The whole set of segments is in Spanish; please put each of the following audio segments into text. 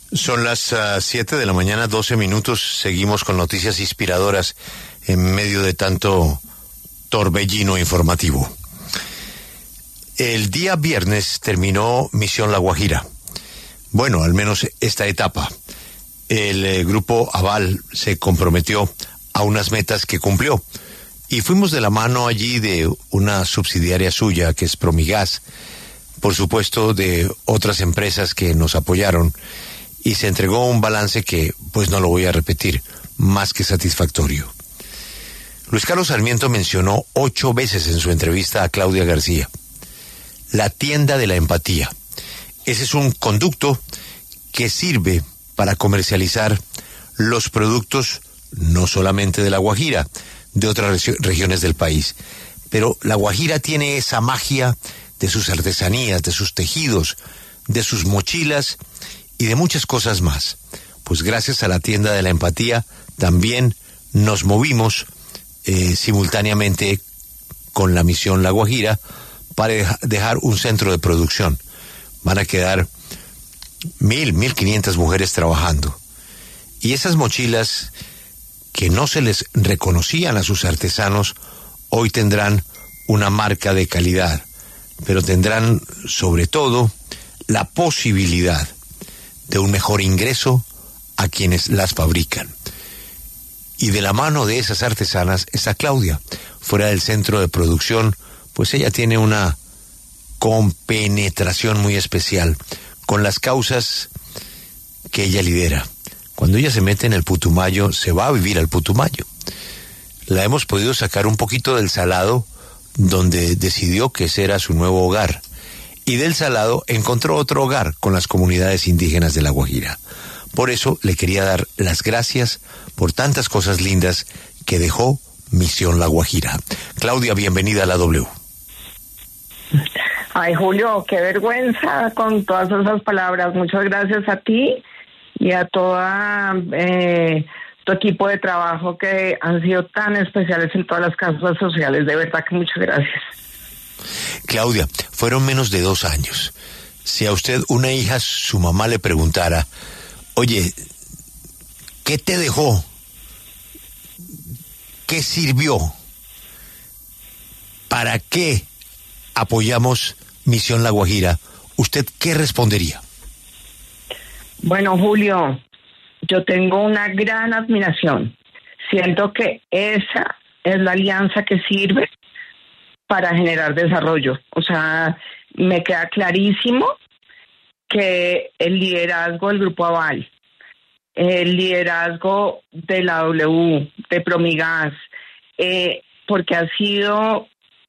Son las 7 de la mañana, 12 minutos. Seguimos con noticias inspiradoras en medio de tanto torbellino informativo. El día viernes terminó Misión La Guajira. Bueno, al menos esta etapa. El grupo Aval se comprometió a unas metas que cumplió. Y fuimos de la mano allí de una subsidiaria suya, que es Promigas, por supuesto de otras empresas que nos apoyaron, y se entregó un balance que, pues no lo voy a repetir, más que satisfactorio. Luis Carlos Sarmiento mencionó 8 veces en su entrevista a Claudia García la tienda de la empatía. Ese es un conducto que sirve para comercializar los productos no solamente de La Guajira, de otras regiones del país. Pero La Guajira tiene esa magia de sus artesanías, de sus tejidos, de sus mochilas y de muchas cosas más. Pues gracias a la tienda de la empatía también nos movimos simultáneamente con la Misión La Guajira para dejar un centro de producción. Van a quedar 1,500 mujeres trabajando. Y esas mochilas que no se les reconocían a sus artesanos, hoy tendrán una marca de calidad, pero tendrán sobre todo la posibilidad de un mejor ingreso a quienes las fabrican. Y de la mano de esas artesanas está Claudia, fuera del centro de producción, pues ella tiene una compenetración muy especial con las causas que ella lidera. Cuando ella se mete en el Putumayo, se va a vivir al Putumayo. La hemos podido sacar un poquito del Salado, donde decidió que ese era su nuevo hogar. Y del Salado encontró otro hogar con las comunidades indígenas de La Guajira. Por eso le quería dar las gracias por tantas cosas lindas que dejó Misión La Guajira. Claudia, bienvenida a la W. Ay, Julio, qué vergüenza con todas esas palabras. Muchas gracias a ti y a toda tu equipo de trabajo que han sido tan especiales en todas las causas sociales. De verdad que muchas gracias. Claudia, fueron menos de 2 años. Si a usted una hija, su mamá le preguntara, oye, ¿qué te dejó? ¿Qué sirvió? ¿Para qué apoyamos Misión La Guajira? ¿Usted qué respondería? Bueno, Julio, yo tengo una gran admiración. Siento que esa es la alianza que sirve para generar desarrollo. O sea, me queda clarísimo que el liderazgo del Grupo Aval, el liderazgo de la W, de Promigas, porque ha sido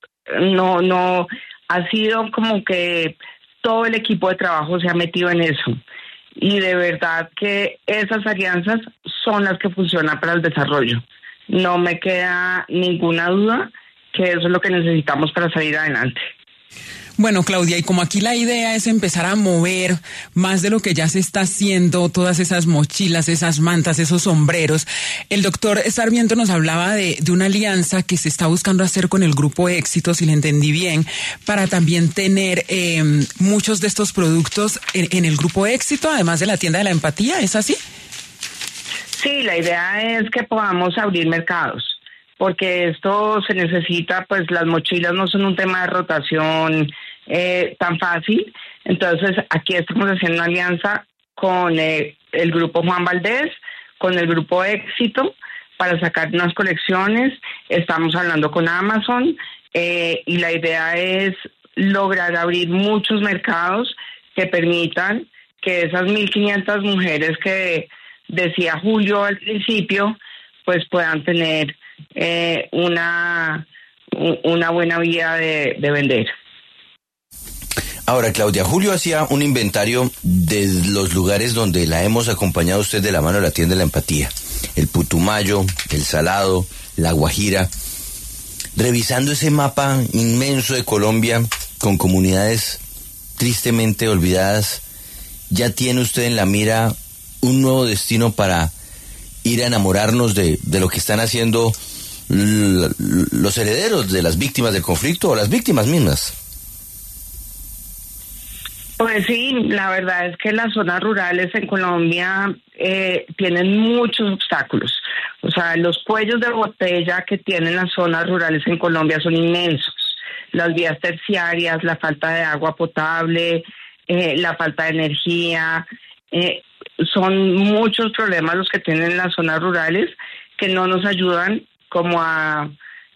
como que todo el equipo de trabajo se ha metido en eso. Y de verdad que esas alianzas son las que funcionan para el desarrollo. No me queda ninguna duda que eso es lo que necesitamos para salir adelante. Bueno, Claudia, y como aquí la idea es empezar a mover más de lo que ya se está haciendo, todas esas mochilas, esas mantas, esos sombreros, el doctor Sarmiento nos hablaba de una alianza que se está buscando hacer con el Grupo Éxito, si le entendí bien, para también tener muchos de estos productos en el Grupo Éxito, además de la tienda de la empatía, ¿es así? Sí, la idea es que podamos abrir mercados, porque esto se necesita, pues las mochilas no son un tema de rotación tan fácil. Entonces aquí estamos haciendo una alianza con el Grupo Juan Valdés, con el Grupo Éxito, para sacar unas colecciones. Estamos hablando con Amazon y la idea es lograr abrir muchos mercados que permitan que esas 1,500 mujeres que decía Julio al principio, pues puedan tener una buena vía de vender. Ahora, Claudia, Julio hacía un inventario de los lugares donde la hemos acompañado usted de la mano de la tienda de la empatía. El Putumayo, el Salado, La Guajira. Revisando ese mapa inmenso de Colombia con comunidades tristemente olvidadas, ¿ya tiene usted en la mira un nuevo destino para ir a enamorarnos de lo que están haciendo los herederos de las víctimas del conflicto o las víctimas mismas? Pues sí, la verdad es que las zonas rurales en Colombia tienen muchos obstáculos. O sea, los cuellos de botella que tienen las zonas rurales en Colombia son inmensos. Las vías terciarias, la falta de agua potable, la falta de energía, son muchos problemas los que tienen las zonas rurales que no nos ayudan como a...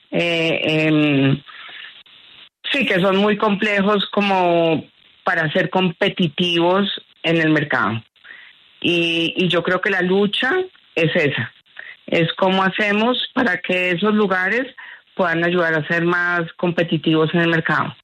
sí, que son muy complejos como para ser competitivos en el mercado. Y yo creo que la lucha es esa, es cómo hacemos para que esos lugares puedan ayudar a ser más competitivos en el mercado.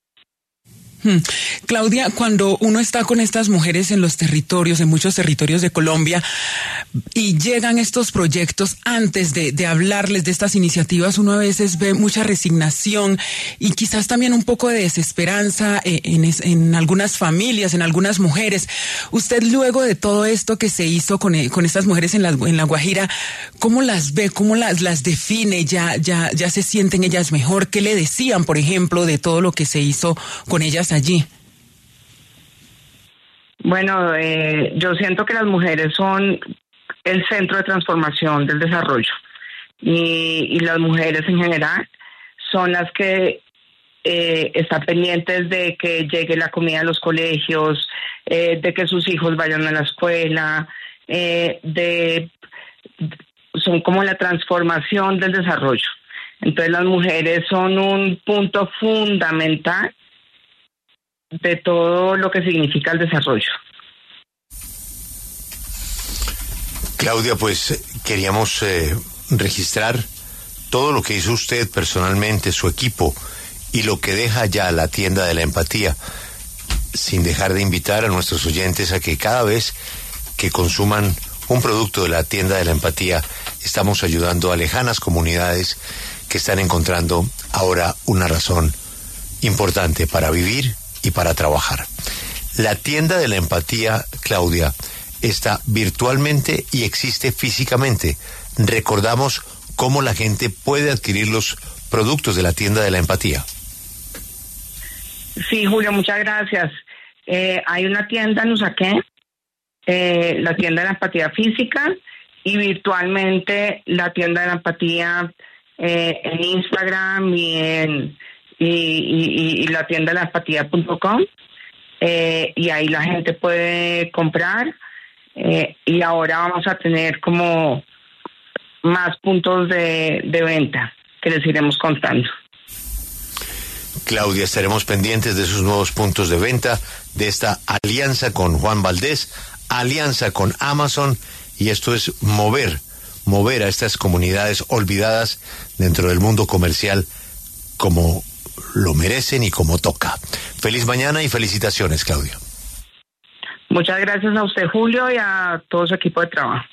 Claudia, cuando uno está con estas mujeres en los territorios, en muchos territorios de Colombia, y llegan estos proyectos, antes de hablarles de estas iniciativas, uno a veces ve mucha resignación y quizás también un poco de desesperanza en algunas familias, en algunas mujeres. Usted, luego de todo esto que se hizo con estas mujeres en la Guajira, ¿cómo las ve? ¿Cómo las define? ¿Ya se sienten ellas mejor? ¿Qué le decían, por ejemplo, de todo lo que se hizo con ellas allí? Bueno, yo siento que las mujeres son el centro de transformación del desarrollo y las mujeres en general son las que están pendientes de que llegue la comida a los colegios, de que sus hijos vayan a la escuela, son como la transformación del desarrollo. Entonces las mujeres son un punto fundamental de todo lo que significa el desarrollo. Claudia, pues queríamos registrar todo lo que hizo usted personalmente, su equipo, y lo que deja ya la tienda de la empatía, sin dejar de invitar a nuestros oyentes a que cada vez que consuman un producto de la tienda de la empatía, estamos ayudando a lejanas comunidades que están encontrando ahora una razón importante para vivir y para trabajar. La tienda de la empatía, Claudia, está virtualmente y existe físicamente. Recordamos cómo la gente puede adquirir los productos de la tienda de la empatía. Sí, Julio, muchas gracias. Hay una tienda en Usaquén, la tienda de la empatía física, y virtualmente la tienda de la empatía en Instagram y la tienda de la empatía.com, y ahí la gente puede comprar, y ahora vamos a tener como más puntos de venta que les iremos contando. Claudia, estaremos pendientes de esos nuevos puntos de venta, de esta alianza con Juan Valdés, alianza con Amazon, y esto es mover a estas comunidades olvidadas dentro del mundo comercial como lo merecen y como toca. Feliz mañana y felicitaciones, Claudia. Muchas gracias a usted, Julio, y a todo su equipo de trabajo.